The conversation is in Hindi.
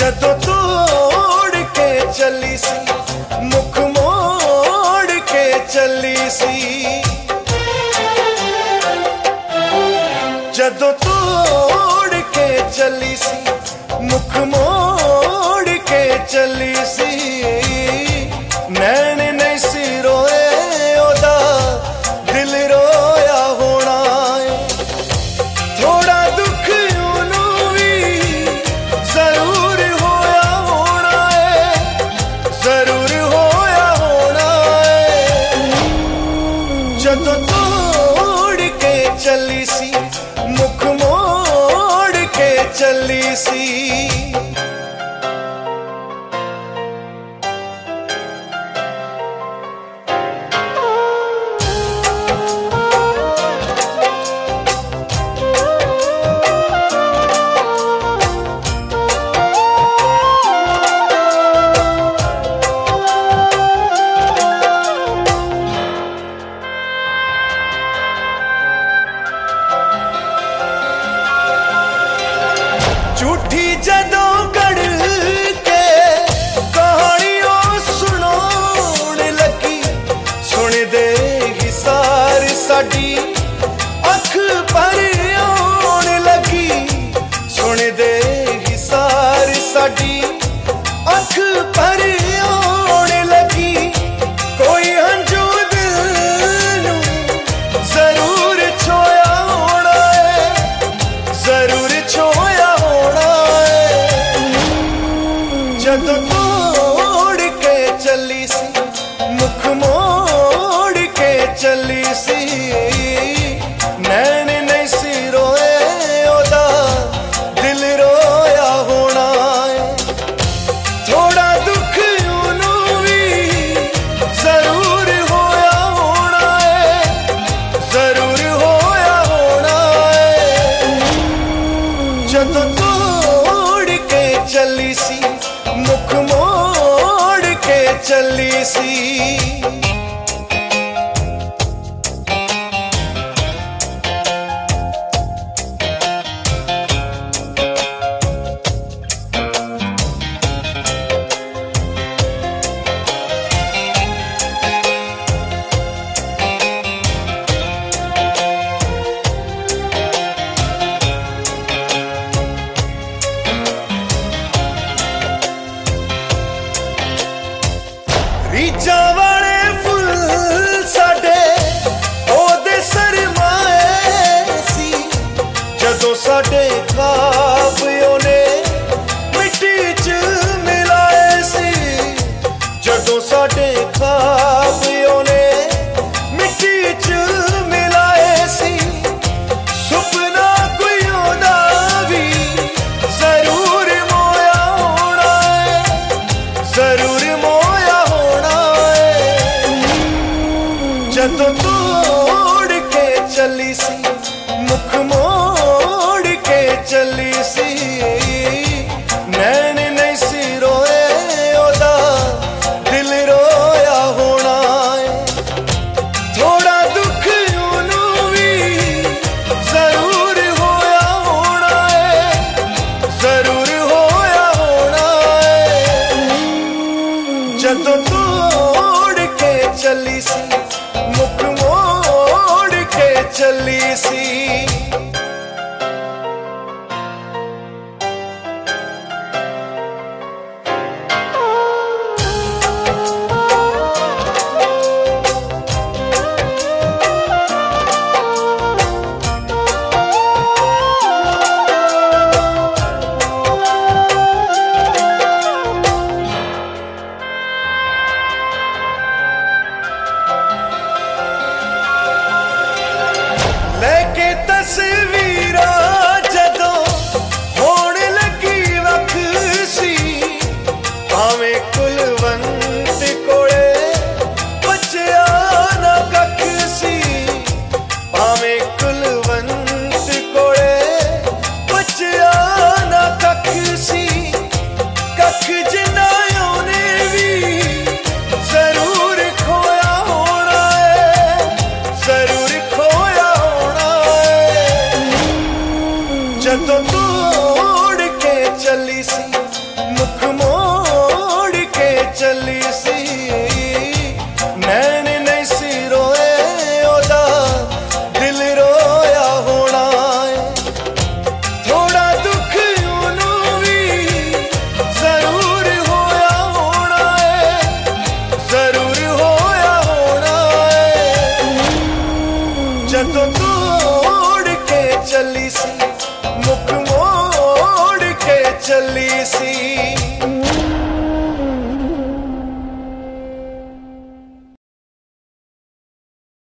जदों तोड़ के चली सी, मुख मोड़ के चली सी। जदों तोड़ के चली सी, मुख मोड़ के चली सी। नैन नहीं सी रोए ओदा, दिल रोया होना है। थोड़ा दुख उन्हों भी जरूर होया होना है, जरूर होया होना है। जदों तोड़ के चली सी, मुख मोड़ के चली सी। झूठी जदों कड़ के कहानियों सुनाउण लगी, सुन दे ही सार साडी अख भर आउण लगी। सुन दे ही सार साडी अख भर आउण लगी। कोई हंझू दिल नूं जरूर छोया होना है, जरूर छोया। जदों तोड़ के चली सी, मुख मोड़ के चली सी। नैन नहीं सी रोए ओदा, दिल रोया होना है। थोड़ा दुख उन्हों भी जरूर होया होना है, जरूर होया होना है। जदों तोड़ के चली सी, मुख मोड़ के चली सी। रीचा वाले फुल साडे ओदे सरमाए सी। जदों साडे ख्वाब ओने मिट्टी च मिलाए सी। जदों साडे ख्वाब ओने मिट्टी च मिलाए सी। सुपना कोई ओदा भी जरूर मोया होना है, जरूर मोया होना है। जदों तोड़ के चली सी, मुख मोड़ के चली सी। नैन नहीं सी रोए ओदा, दिल रोया होना है। थोड़ा दुख उन्हों भी जरूर होया होना है, जरूर होया होना है। जदों तोड़ के चली सी, मुख मोड़ के चली सी। लेके तो तोड़ के चली सी।